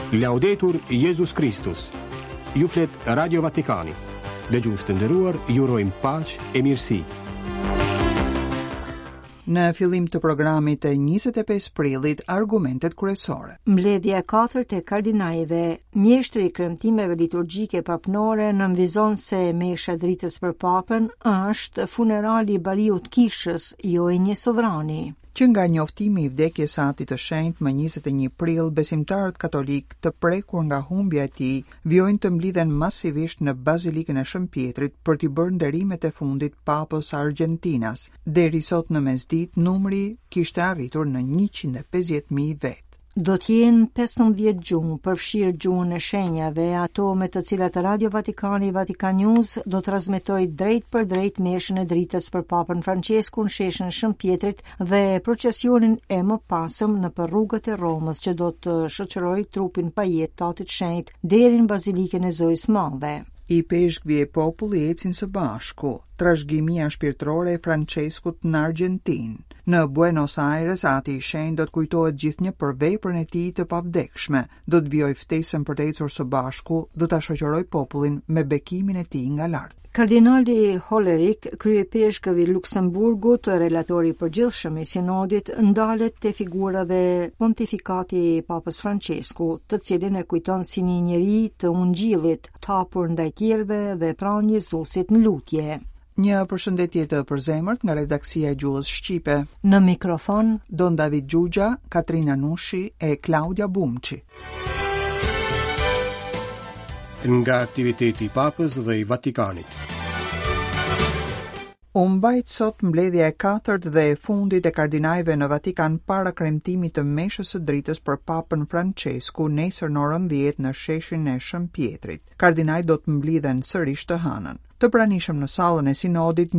Laudetur Jesus Christus. Ju flet Radio Vatikani. Dëgjues të nderuar, ju urojmë paqë e mirësi. Në fillim të programit të 25 prillit, argumentet kryesore. Mbledhja e 4 e kardinajve, mjeshtri i kremtimeve liturgjike papnore nënvizon se mesha e dritës për papën është funerali i bariut kishës, jo i një sovrani. Që nga njoftimi i vdekjes së Atit të Shenjtë më 21 prill, besimtarët katolik të prekur nga humbja e tij vjojnë të mblidhen masivisht në Bazilikën e Shëmpjetrit për t'i bërë nderimet e fundit Papës Argentinas. Deri sot në mesditë numri kishte arritur në 150.000 vet. Do t'jenë 15 gjumë, përfshirë gjuhën e shenjave, ato me të cilat Radio Vatikani Vatikan News do transmetoj drejt për drejt meshën e dritës për Papën Francesku në sheshin Shëmpjetrit dhe procesionin e mëpasëm në për rrugët e Romës që do të shoqërojë trupin pajet të Atit Shenjtë deri në Bazilikën e Zojës Madhe. I peshkvi e populli ecin së bashku, trashëgimia shpirtërore e Franceskut në Argjentinë. Në Buenos Aires, Ati i Shenjtë do të kujtohet gjithnjë për veprën e tij të pavdekshme, do të vijojë ftesën për të ecur së bashku, do ta shoqërojë popullin me bekimin e tij nga lart. Kardinali Hollerich, kryepeshkëvi i Luksemburgut, relatori i përgjithshëm i sinodit, ndalet te figura dhe pontifikati i Papës Francesku, të cilin e kujton si një njeri të ungjillit, të hapur ndaj tjerëve dhe pranë Jezusit në lutje. Një përshëndetje të përzemërt nga redaksia e Gjuhës Shqipe. Në mikrofon Don David Gjugja, Katrina Nushi e Claudia Bumçi. Nga aktiviteti i Papës dhe i Vatikanit. U mbajt sot mbledhja e 4 dhe e fundit e kardinajve në Vatikan para kremtimit të meshës së dritës për Papën Francesku nesër në orën 10 në sheshin e Shëmpjetrit. Kardinajt do të mblidhen sërish të hënën. Të pranishëm në sallën e sinodit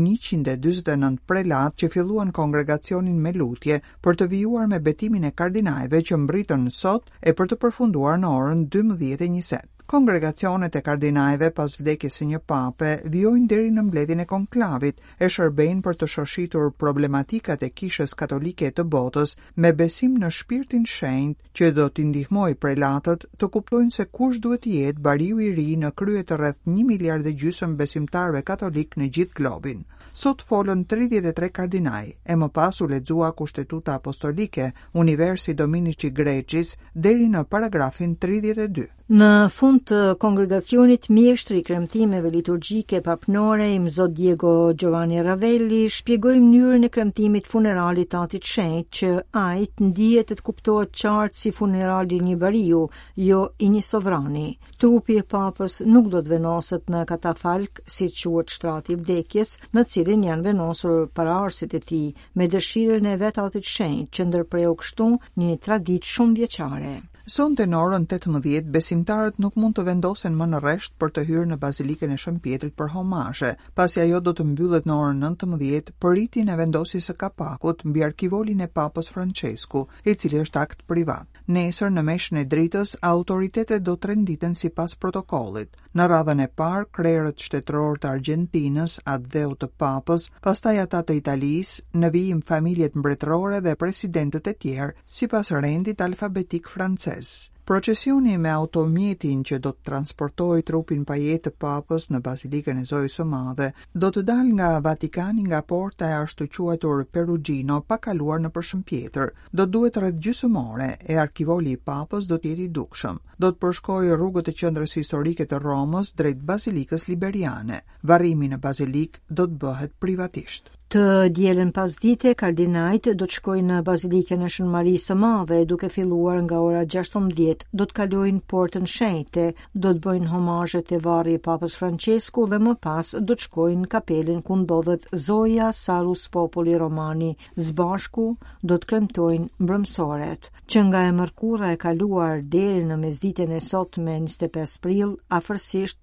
149 prelat që filluan kongregacionin me lutje për të vijuar me betimin e kardinajve që mbritën sot e për të përfunduar në orën 12:20. Kongregacionet e kardinajve pas vdekjes së një pape vijojnë deri në mbledhjen e konklavit, e shërbejnë për të shoshitur problematikat e kishës katolike të botës me besim në shpirtin shenjtë që do t'i ndihmojë prelatët të kuptojnë se kush duhet të jetë bariu i ri në krye të rreth 1,5 miliardë besimtarëve katolik në gjithë globin. Sot folën 33 kardinaj, e më pas u lexua Kushtetuta Apostolike, Universi Dominici Greqis deri në paragrafin 32. Në fund të kongregacionit, mjeshtri i kremtimeve liturgjike papnore i Mzot Diego Giovanni Ravelli shpjegoi mënyrën e kremtimit funeralit të Atit Shenjtë që ai të ndihet të kuptohet qartë si funerali i një bariu, jo i një sovrani. Trupi i papës nuk do të venoset në katafalk, siç quhet shtrati i vdekjes, në cilin janë venosur paraardhësit e tij, me dëshirën e vet Atit Shenjtë që ndërpreu kështu një traditë shumë vjeçare. Sonte në orën 18, besimtarët nuk mund të vendosen më në rresht për të hyrë në Bazilikën e Shëmpjetrit për homazhe, pasi ajo do të mbyllet në orën 19 për ritjen e vendosjes së kapakut mbi arkivolin e Papës Francesku, i cili është akt privat. Nesër në meshën e dritës, autoritetet do të renditen sipas protokollit. Në radhën e parë, krerët shtetëror të Argjentinës, atë dheu të Papës, pastaj ata të Italisë, në vijim familjet mbretërore dhe presidentët e tjerë, sipas rendit alfabetik francez. Procesioni me automjetin që do të transportojë trupin pajet të Papës në Bazilikën e Zojës së Madhe do të dalë nga Vatikani nga porta e ashtu quajtur Perugino pa kaluar në Shëmpjetër. Do duhet rreth gjysmore e arkivoli i Papës do të jetë i dukshëm. Do të përshkojë rrugët e qendrës historike të Romës drejt Bazilikës Liberiane. Varrimi në bazilikë do të bëhet privatisht. Të dielën pasdite, kardinajt do të shkojnë në Bazilikën e Shën Marisë së Madhe, duke filluar nga ora 16, do të kalojnë portën shenjte, do të bëjnë homazhet e varri i Papës Francesku dhe më pas do të shkojnë në kapelen ku ndodhet Zoja Salus Populi Romani, zbashku do të kremtojnë mbrëmsoret. Që nga e mërkura e kaluar deri në mesditën e sotme 25 prill, afërsisht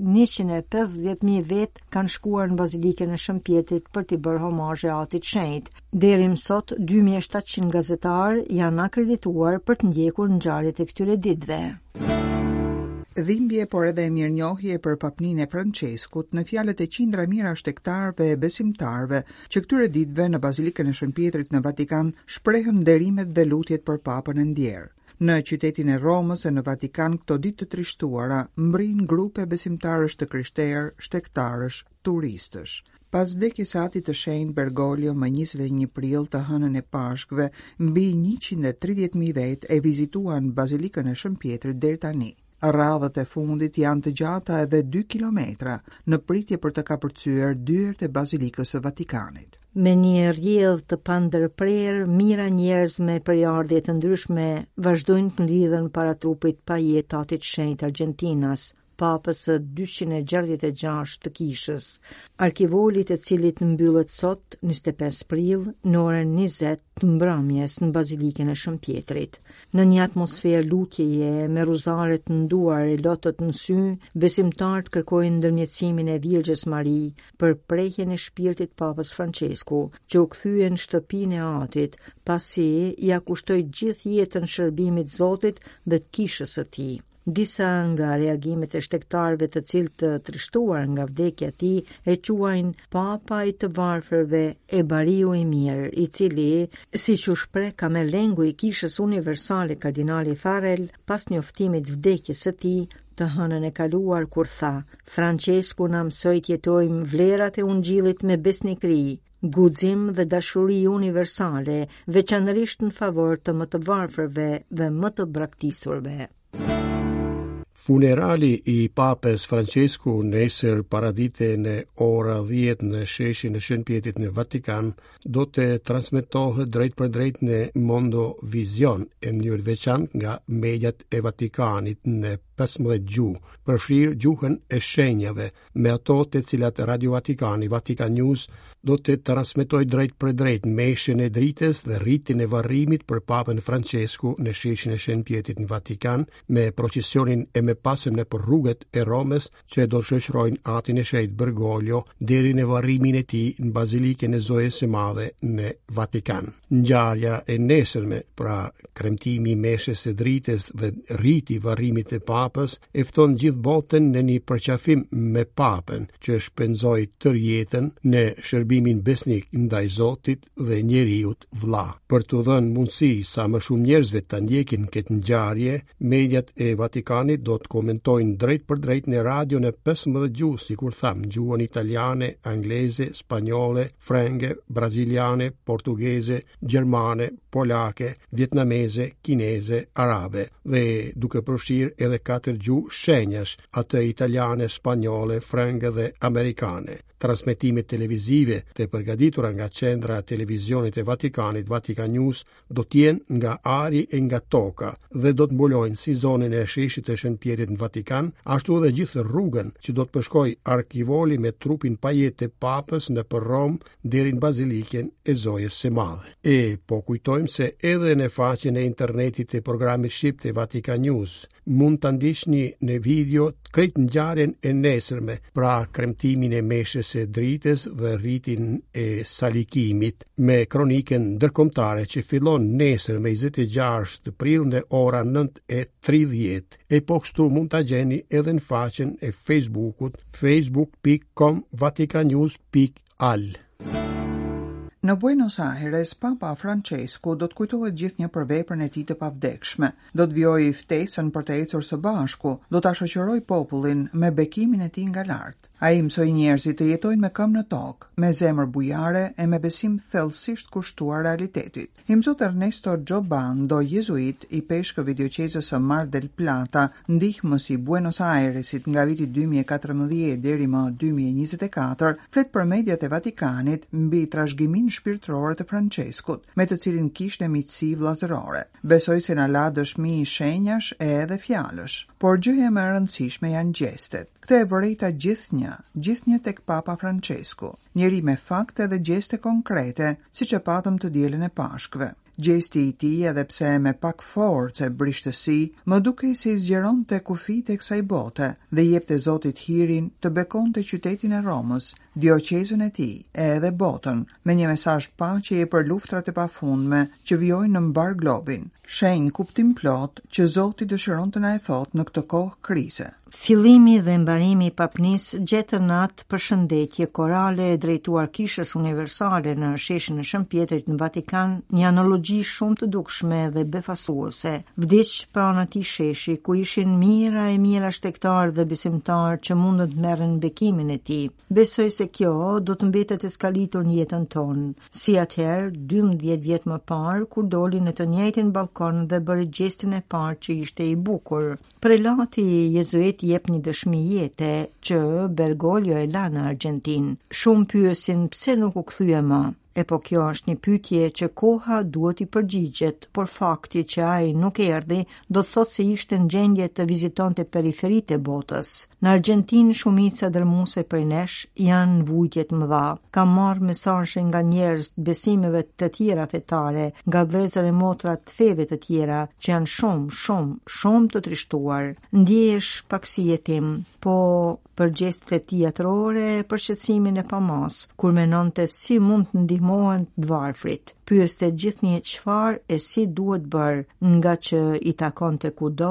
150.000 vet kanë shkuar në Bazilikën e Shëmpjetrit për t'i bërë homazh Atit Shenjtë. Deri më sot 2700 gazetarë janë akredituar për të ndjekur ngjarjet e këtyre ditëve. Dhimbje, por edhe mirënjohje për papninë e Franceskut në fjalët e qindra mijëra shtektarëve e besimtarëve që këtyre ditëve në Bazilikën e Shëmpjetrit në Vatikan shprehën nderimet dhe lutjet për papën e ndjerë. Në qytetin e Romës e në Vatikan këto ditë të trishtuara mbrin grupe besimtarësh të krishterë, shtektarësh, turistësh. Pas vdekjes së Atit të Shenjtë Bergoglio më 21 prill të hënën e Pashkëve, mbi 130.000 vetë e vizituan Bazilikën e Shën Pjetrit deri tani. Radhët e fundit janë të gjata edhe 2 kilometra në pritje për të kapërcyer dyert e Bazilikës së Vatikanit. Me një rrjedhë të pandërprerë, mira njerëz me përjardhje të ndryshme vazhdojnë të mlidhen para trupit pa jetë Atit Shenjtë Argjentinas, papës së 266 të kishës. Arkivoli i cilit mbyllet sot, 25 prill, në orën 20 të mbrëmjes në Bazilikën e Shën Pjetrit. Në një atmosferë lutjeje me ruzare të nduar e lotët në sy, besimtarët kërkojnë ndërmjetësimin e Virgjës Mari për prehjen e shpirtit Papës Francesku, që u kthye në shtëpinë e Atit, pasi ja kushtoi gjithë jetën shërbimit Zotit dhe të kishës së tij. Disa nga reagimet e shtektarëve të cilët të trishtuar nga vdekja e tij e quajnë Papa i të varfërve e bariu i mirë, i cili, siç u shpreh kamerlengu i Kishës Universale Kardinali Farrell pas njoftimit vdekjes së tij të hënën e kaluar, kur tha: Francesku na mësoi të jetojmë vlerat e Ungjillit me besnikëri, guxim dhe dashuri universale, veçanërisht në favor të më të varfërve dhe më të braktisurve. Funerali i Papës Francesku nesër paradite në ora 10 në sheshin e Shën Pjetrit në Vatikan do të transmetohet drejt për drejt në Mondo Vision e mënyrë veçantë nga mediat e Vatikanit në 15 gjuhë, përfshirë gjuhën e shenjave, me ato të cilat Radio Vatikani, Vatikan News, do të transmetoj drejt për drejt meshën e dritës dhe rritin e varrimit për Papën Francesku në sheshin e Shën Pjetrit në Vatikan, me procesionin e me pasëm në për rrugët e Romës që do shoqërojnë Atin e Shenjtë Bergoglio deri në varrimin e tij në Bazilikën e Zojës së Madhe në Vatikan. Ngjarja e nesërme, pra kremtimi i meshës së dritës dhe rriti i varrimit të Papës, e fton gjithë botën në një përqafim me Papën, që shpenzoi tërë jetën në shërbimin besnik ndaj Zotit dhe njeriut vëlla. Për të dhënë mundësi sa më shumë njerëzve ta ndjekin këtë ngjarje, mediat e Vatikanit do të komentojnë drejt për drejt në radio në 15 gjuhë, sikur tham, gjuhën italiane, angleze, spanjole, frenge, braziliane, portugeze, gjermane, polake, vietnameze, kineze, arabe, dhe duke përfshirë edhe 4 gjuhë shenjash, atë italiane, spanjole, frenge dhe amerikane. Transmetimet televizive të përgatitura nga qendra e televizionit e Vatikanit, Vatikan News, do t'jenë nga ari e nga toka dhe do të mbulojnë si zonën e sheshit të Shën Pjetrit në Vatikan, ashtu edhe gjithë rrugën që do të përshkoj arkivoli me trupin pa jetë të Papës në për Rom deri në Bazilikën e Zojës së Madhe. E po kujtojmë se edhe në faqen e internetit të programit shqip të Vatikan News mund të ndiqni në video krejt ngjarjen e nesërme, pra kremtimin e meshës së dritës dhe rritin e salikimit, me kronikën ndërkombëtare që fillon nesër me 26 prill në ora 9:30. E po kështu mund ta gjeni edhe në faqen e Facebookut, facebook.com/vatikannews.al. Në Buenos Aires, Papa Francesku do të kujtohet gjithnjë për veprën e tij të pavdekshme. Do të vijojë ftesën për të ecur së bashku, do ta shoqërojë popullin me bekimin e tij nga lart. Ai mësoi njerëzit të jetojnë me këmbë në tokë, me zemër bujare e me besim thellësisht kushtuar realitetit. I mësot Ernesto Giobando, jezuit i peshkëve dioqezës së Mar del Plata, ndihmës i Buenos Airesit nga viti 2014 deri më 2024, flet për mediat e Vatikanit mbi trashëgiminë shpirtërore të Franceskut, me të cilin kishte miqësi vllazërore. Besoi se na la dëshmi shenjash edhe fjalësh, por gjëja më e rëndësishme janë gjestet. Këtë e vërejta gjithnjë tek Papa Francesku, njeri me fakte dhe gjeste konkrete, siç e patëm të dielën e Pashkëve. Gjesti i tij, edhe pse me pak forcë e brishtësi, më dukej se i zgjeronte kufijtë e kësaj bote dhe jepte Zotit hirin të bekonte qytetin e Romës dioqezën e tij edhe botën me një mesazh paqeje për luftrat e pafundme që vijojnë në mbar globin. Shenjë kuptim plot që Zoti dëshiron të na e thotë në këtë kohë krize. Fillimi dhe mbarimi i papnisë gjetën atë përshëndetje korale e drejtuar Kishës Universale në sheshin e Shën Pjetrit në Vatikan, një analogji shumë të dukshme dhe befasuese. Vdiq pranë atij sheshi ku ishin mijëra e mijëra shtektarë dhe besimtarë që mundën të merren bekimin e tij. Besoj se kjo do të mbetet e skalitur në jetën tonë, si atëherë 12 vjet më parë kur doli në të njëjtin balkon dhe bëri gestin e parë që ishte i bukur. Prelati jezuit jep një dëshmi jete që Bergoglio e la në Argjentinë. Shumë pyesin pse nuk u kthye më. E po kjo është një pyetje që koha duhet i përgjigjet, por fakti që ai nuk erdhi do të thotë se ishte në gjendje të vizitonte periferitë e botës. Në Argjentinë shumica dërmuese prej nesh janë në vujtje të mëdha. Kam marrë mesazhe nga njerëz të besimeve të tjera fetare, nga vëllezër e motra të feve të tjera që janë shumë të trishtuar. Ndjehesh pak si jetim, po për gjestet e tij atrore, për shqetësimin e pamas, kur menonte si mund të ndihmohen të varfrit. Pyeste gjithnjë çfarë e si duhet bërë, nga që i takonte kudo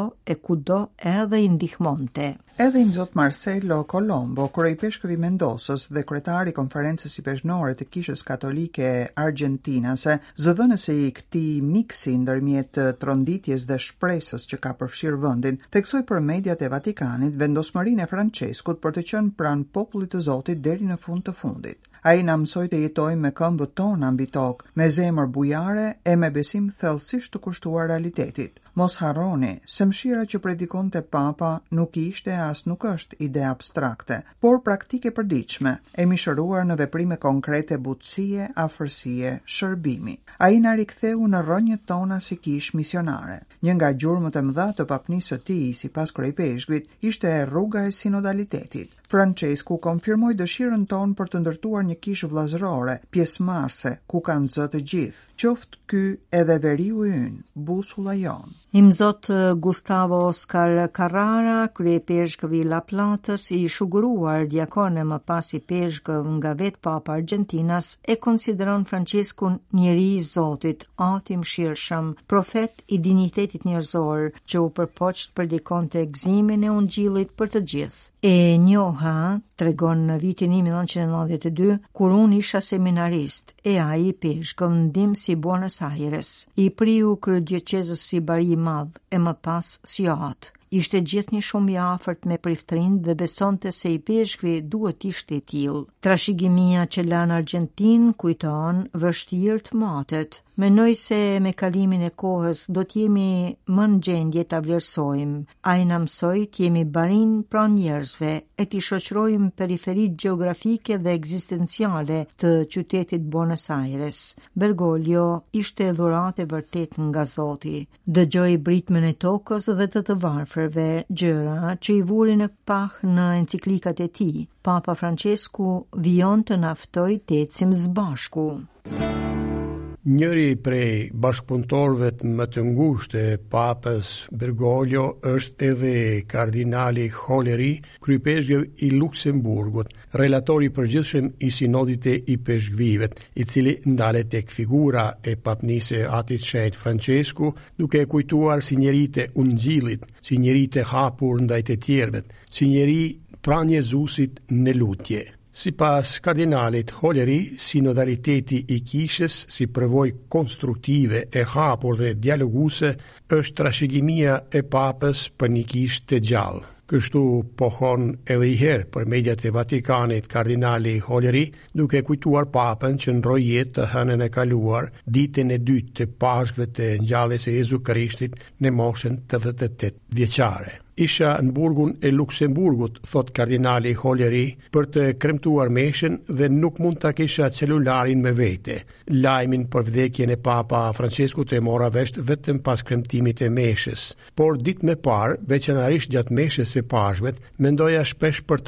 edhe i ndihmonte. Edhe i zot Marcelo Colombo, kryej peshkëvi Mendosës dhe kryetari i konferencës peshqore të Kishës Katolike Argjentinase, zëdhënësi i këtij miksi ndërmjet tronditjes dhe shpresës që ka përfshirë vendin, theksoi për mediat e Vatikanit vendosmërinë e Franceskut për të qenë pranë popullit të Zotit deri në fund të fundit. Ai na mësoi të jetojmë me këmbët tona mbi tokë, me zemër bujare e me besim thellësisht të kushtuar realitetit. Mos harroni se mshira që predikonte Papa nuk ishte as nuk është ide abstrakte, por praktike përditshme, e mishëruar në veprime konkrete butësie, afërsie, shërbimi. Ai na riktheu në rrënjët tona si kishë misionare. Një nga gjurmët e mëdha të papnisë së tij, sipas kryepeshkut, ishte rruga e sinodalitetit. Francesku konfirmoi dëshirën tonë për të ndërtuar një kishë vllazërore, pjesëmarrëse, ku kanë zë të gjithë. Qoftë ky edhe veriu ynë, busulla jon. Imzot Gustavo Oscar Carrara, kryepeshkëvi i La Platës, i shuguruar diakone më pas i peshkëv nga vetë Papa Argjentinas, e konsideron Franceskun njeri i Zotit, ati mëshirshëm, profet i dinjitetit njerëzor, që u përpoq të predikonte gëzimin e ungjillit për të gjithë. E njoha, tregon në vitin 1992, kur unë isha seminarist, e ai i peshkëv ndim si Buenos Aires, i priu kryedioqezës si Bari Madh e më pas si atë. Ishte gjithnjë shumë i afërt me priftrin dhe besonte se i peshkvi duhet ishte i tillë. Trashëgimia që la në Argjentinë kujton vështirë të matet. Mendoj se me kalimin e kohës do t'jemi më në gjendje ta vlerësojmë. Ai na mësoi t'jemi barin pranë njerëzve, e t'i shoqërojmë periferitë gjeografike dhe ekzistenciale të qytetit Buenos Aires. Bergoglio ishte dhuratë e vërtet nga Zoti. Dëgjoi britmen e tokës dhe të varfërve, gjëra që i vuri në pah në enciklikat e tij. Papa Francesku vijon të na ftoi të ecim së bashku. Njëri prej bashkëpunëtorëve më të ngushtë e Papës Bergoglio është edhe kardinali Holleri, kryepeshkëv i Luksemburgut, relatori i përgjithshëm i sinodit i peshkëvive, i cili ndalet tek figura e papnisë atit shenjtë Francesku, duke kujtuar si njeritë e ungjillit, si njeritë e hapur ndaj të tjerëve, si njeri pranë Jezusit në lutje. Sipas kardinalit Holleri, sinodaliteti i kishës si përvojë konstruktive e hapur dhe dialoguese është trashëgimia e Papës për një kishë të gjallë. Kështu pohon edhe i herë për mediat e Vatikanit kardinali Holleri, duke kujtuar Papën që ndroi jetë të hënën e kaluar, ditën e dytë të Pashkëve të ngjalljes së Jezu Krishtit në moshën 88 vjeçare. Isha në burgun e Luksemburgut, thot kardinali Holleri, për të kremtuar meshën dhe nuk mund ta kisha celularin me vete. Lajmin për vdekjen e Papa Franceskut e mora vesh vetëm pas kremtimit të meshës, por ditë më parë, veçanërisht gjatë meshës së Pashkëve, mendoja shpesh për të.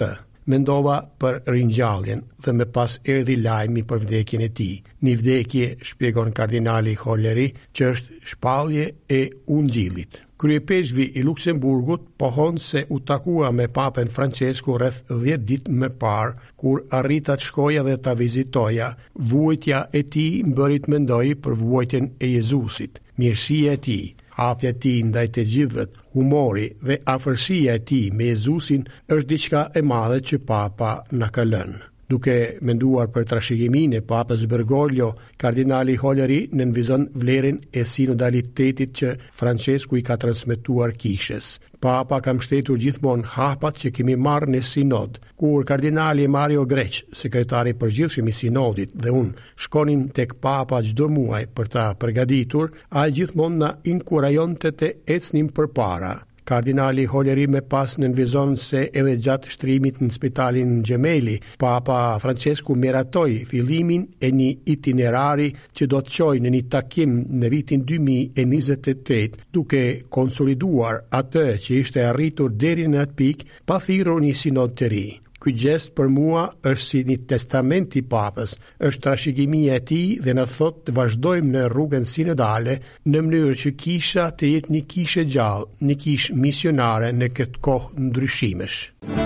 mendova për ringjalljen dhe më pas erdhi lajmi për vdekjen e tij. Një vdekje, shpjegon kardinali Holleri, që është shpallje e ungjillit. Kryepeshvi i Luksemburgut pohon se u takua me papen Francesku rreth 10 ditë më parë, kur arrita të shkoja dhe ta vizitoja. Vuajtja e tij mbëri të mendoj për vuajtjen e Jezusit, mirësia e tij, hapja e tij ndaj të gjithëve, humori dhe afërsia e tij me Jezusin është diçka e madhe që Papa na ka lënë. Duke menduar për trashëgiminë e Papës Bergoglio, kardinali Holleri nënvizon vlerën e sinodalitetit që Francesku i ka transmetuar Kishës. Papa ka mbështetur gjithmonë hapat që kemi marrë në sinod. Kur kardinali Mario Greç, sekretari i përgjithshëm i sinodit, dhe unë shkonim tek Papa çdo muaj për ta përgatitur, ai gjithmonë na inkurajonte të ecnim përpara. Kardinali Holleri me pas nënvizon se edhe gjatë shtrimit në spitalin Gjemeli, Papa Francesku miratoi fillimin e një itinerari që do të çojë në një takim në vitin 2028, duke konsoliduar atë që ishte arritur deri në atë pikë pa thirrur një sinod të ri. Ky gest për mua është si një testament i Papës, është trashëgimia e tij dhe na thotë të vazhdojmë në rrugën sinodale në mënyrë që Kisha të jetë një kishë gjallë, një kishë misionare në këtë kohë ndryshimesh.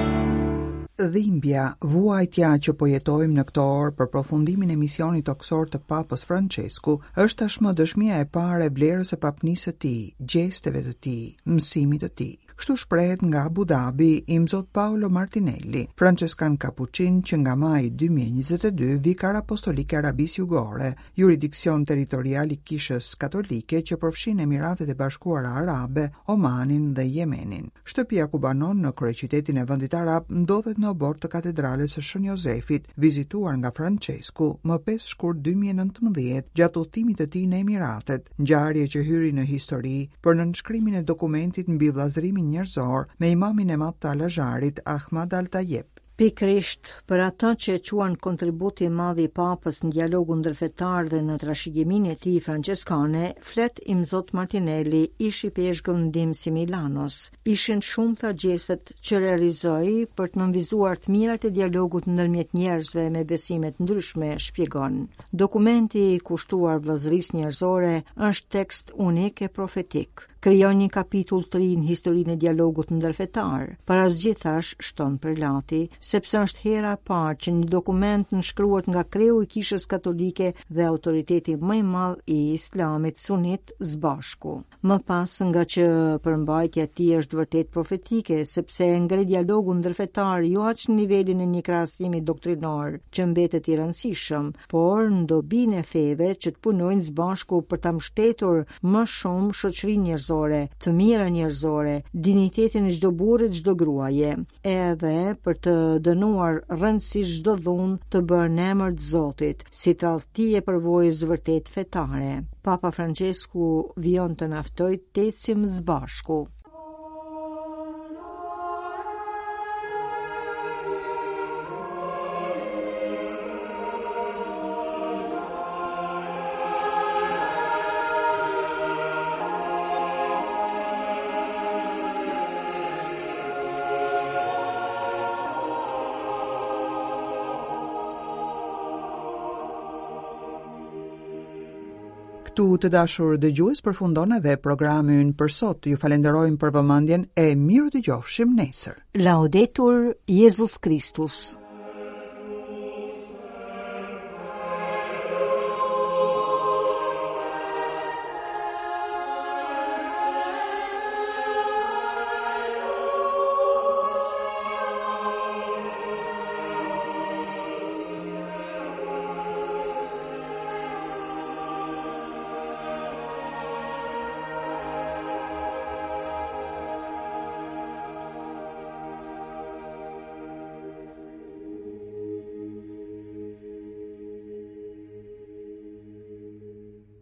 Dhimbja, vuajtja që po jetojmë në këto orë për përfundimin e misionit toksor të Papës Francesku, është tashmë dëshmia e parë e vlerës së papnisë së tij, gjesteve të tij, mësimit të tij. Kështu shprehet nga Abu Dhabi Imzot Paolo Martinelli, franceskan kapuçin që nga maji 2022 vikar apostolik e Arabisë Jugore, juridiksion territorial i Kishës Katolike që përfshin Emiratet e Bashkuara Arabe, Omanin dhe Yemenin. Shtëpia ku banon në kryeqytetin e vendit arab ndodhet në obor të katedrales së Shën Jozefit, vizituar nga Francesku më 5 shkurt 2019 gjatë udhëtimit të tij në Emiratet, ngjarje që hyri në histori për nënshkrimin e dokumentit mbi vllazërimin njerëzor me imamin e madh të Al-Azharit Ahmad Al-Tayeb. Pikrisht për ata që quan kontributi i madh i Papës në dialogun ndërfetar dhe në trashëgiminë e tij franceskane, flet Imzot Martinelli, ish i peshkëm ndihmës i Milanos. Ishin shumëta gjestet që realizoi për të nënvizuar të mirat e dialogut ndërmjet njerëzve me besime të ndryshme, shpjegon. Dokumenti i kushtuar vllazërisë njerëzore është tekst unik e profetik. Krijon një kapitull të ri në historinë e dialogut ndërfetar. Parazgjithash, shton Prelati, sepse është hera e parë që një dokument nënshkruhet nga kreu i Kishës Katolike dhe autoriteti më i madh i Islamit sunit së bashku. Më pas, nga që përmbajtja e tij është vërtet profetike, sepse ngre dialogun ndërfetar jo aq në nivelin e një krahasimi doktrinor që mbetet i rëndësishëm, por në dobinë e feve që të punojnë së bashku për ta mbështetur më shumë shoqërinë njerëzore, të mira njerëzore, dinjitetin e çdo burri, çdo gruaje, edhe për të dënuar rëndësisht çdo dhunë të bërë në emër të Zotit, si tradhti e përvojës vërtet fetare. Papa Francesku vijon të na ftojë të ecim së bashku. Këtu të dashur dëgjues përfundon edhe programi ynë për sot. Ju falenderojmë për vëmendjen e miru dëgjofshim nesër. Laudetur Jesus Christus.